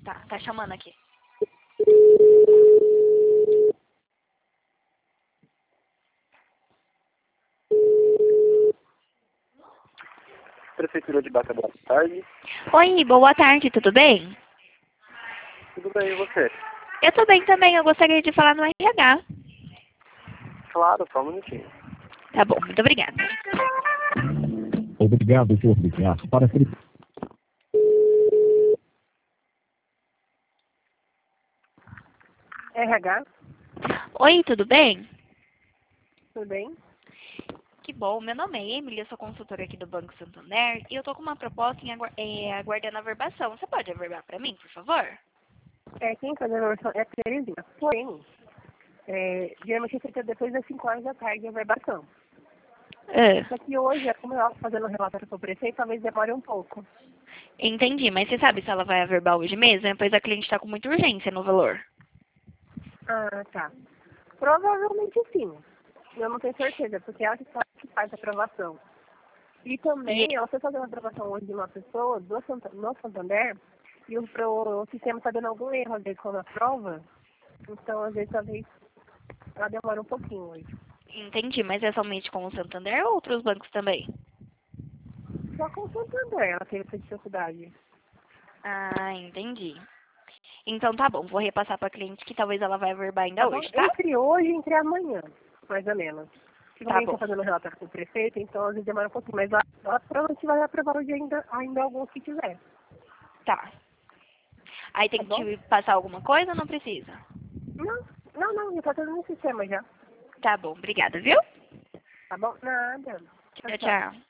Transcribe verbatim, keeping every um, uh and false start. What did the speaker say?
Tá, tá chamando aqui. Prefeitura de Baca, boa tarde. Oi, boa tarde, tudo bem? Tudo bem, e você? Eu tô bem também, eu gostaria de falar no R H. Claro, só um minutinho. Tá bom, muito obrigada. Obrigado por ligar para a R H, Oi, tudo bem? tudo bem? Que bom, meu nome é Emily, eu sou consultora aqui do Banco Santander e eu tô com uma proposta em agu é, aguardando a averbação. Você pode averbar para mim, por favor? É, quem faz a versão é a Terezinha. Porém, é, geralmente fica depois das cinco horas da tarde a verbação. Ah, Só que hoje, como eu estou fazendo o relatório para o prefeito, talvez demore um pouco. entendi, mas você sabe se ela vai averbar hoje mesmo? Pois a cliente está com muita urgência no valor. Ah, tá. Provavelmente sim. Eu não tenho certeza, porque ela que faz, que faz a aprovação. E também, E, ela foi fazer uma aprovação hoje de uma pessoa do Santa, no Santander, e o, pro, o sistema está dando algum erro, às vezes, quando aprova. Então, às vezes, talvez ela demora um pouquinho hoje. entendi, mas é somente com o Santander ou outros bancos também? Só com o Santander ela teve essa dificuldade. Ah, entendi. Então tá bom, vou repassar para a cliente que talvez ela vai averbar ainda Tá bom? hoje, tá? Entre hoje e entre amanhã, mais ou menos. Porque como Tá a gente bom. está fazendo relatório com o prefeito, então às vezes demora um pouquinho. Mas ela, ela provavelmente vai aprovar hoje ainda, ainda alguns que tiver. Tá. Aí Tá tem bom? que te passar alguma coisa ou não precisa? Não, não, não, já tá tudo no sistema já. Tá bom, obrigada, viu? Tá bom? Nada. Tchau, Tchau, tchau. tchau.